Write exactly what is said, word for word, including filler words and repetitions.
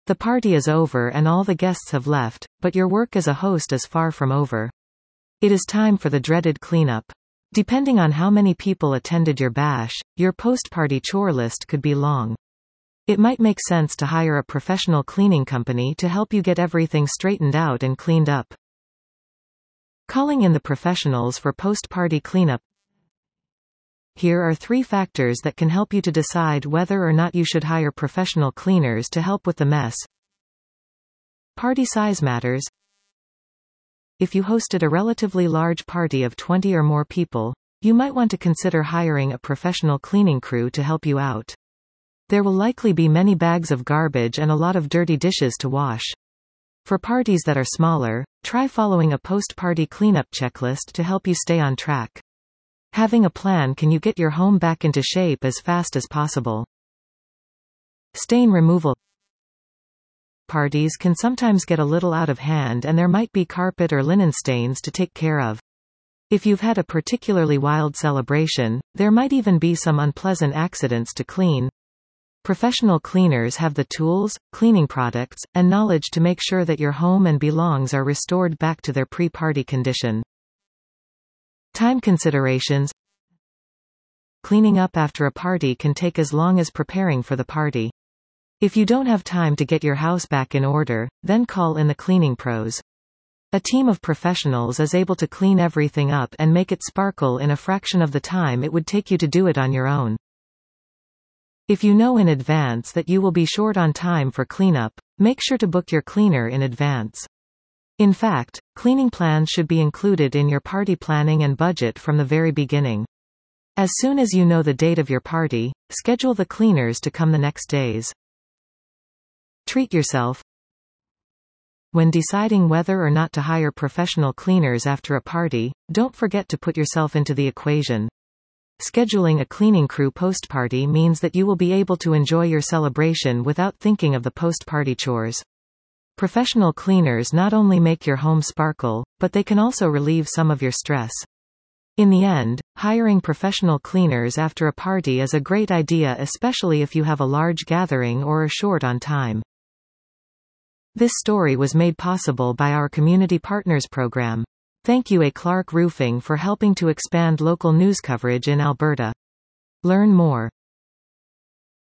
The party is over and all the guests have left, but your work as a host is far from over. It is time for the dreaded cleanup. Depending on how many people attended your bash, your post-party chore list could be long. It might make sense to hire a professional cleaning company to help you get everything straightened out and cleaned up. Calling in the professionals for post-party cleanup. Here are three factors that can help you to decide whether or not you should hire professional cleaners to help with the mess. Party size matters. If you hosted a relatively large party of twenty or more people, you might want to consider hiring a professional cleaning crew to help you out. There will likely be many bags of garbage and a lot of dirty dishes to wash. For parties that are smaller, try following a post-party cleanup checklist to help you stay on track. Having a plan can you get your home back into shape as fast as possible. Stain removal. Parties can sometimes get a little out of hand and there might be carpet or linen stains to take care of. If you've had a particularly wild celebration, there might even be some unpleasant accidents to clean. Professional cleaners have the tools, cleaning products, and knowledge to make sure that your home and belongings are restored back to their pre-party condition. Time considerations. Cleaning up after a party can take as long as preparing for the party. If you don't have time to get your house back in order, then call in the cleaning pros. A team of professionals is able to clean everything up and make it sparkle in a fraction of the time it would take you to do it on your own. If you know in advance that you will be short on time for cleanup, make sure to book your cleaner in advance. In fact, cleaning plans should be included in your party planning and budget from the very beginning. As soon as you know the date of your party, schedule the cleaners to come the next days. Treat yourself. When deciding whether or not to hire professional cleaners after a party, don't forget to put yourself into the equation. Scheduling a cleaning crew post-party means that you will be able to enjoy your celebration without thinking of the post-party chores. Professional cleaners not only make your home sparkle, but they can also relieve some of your stress. In the end, hiring professional cleaners after a party is a great idea, especially if you have a large gathering or are short on time. This story was made possible by our Community Partners program. Thank you A. Clark Roofing for helping to expand local news coverage in Alberta. Learn more.